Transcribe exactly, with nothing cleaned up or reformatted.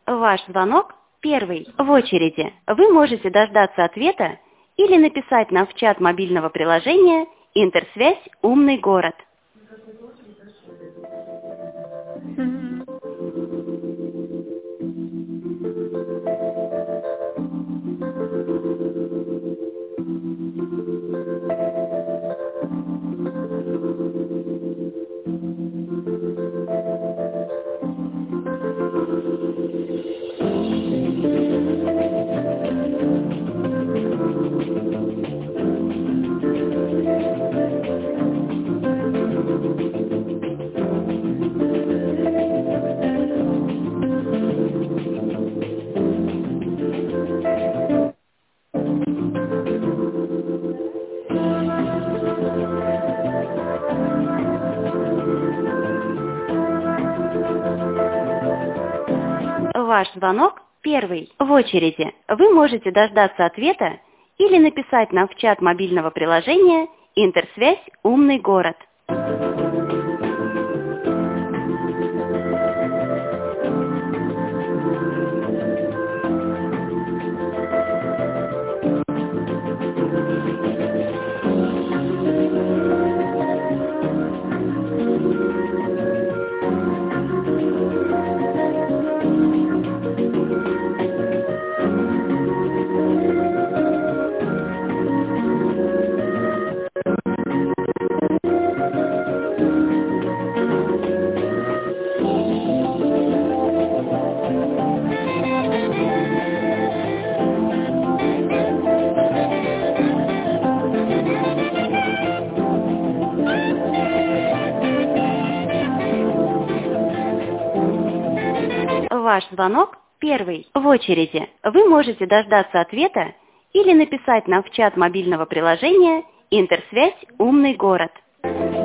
Ваш звонок первый в очереди. Вы можете дождаться ответа или написать нам в чат мобильного приложения «Интерсвязь. Умный город». Ваш звонок первый в очереди. Вы можете дождаться ответа или написать нам в чат мобильного приложения «Интерсвязь. Умный город». Ваш звонок первый в очереди. Вы можете дождаться ответа или написать нам в чат мобильного приложения «Интерсвязь. Умный город».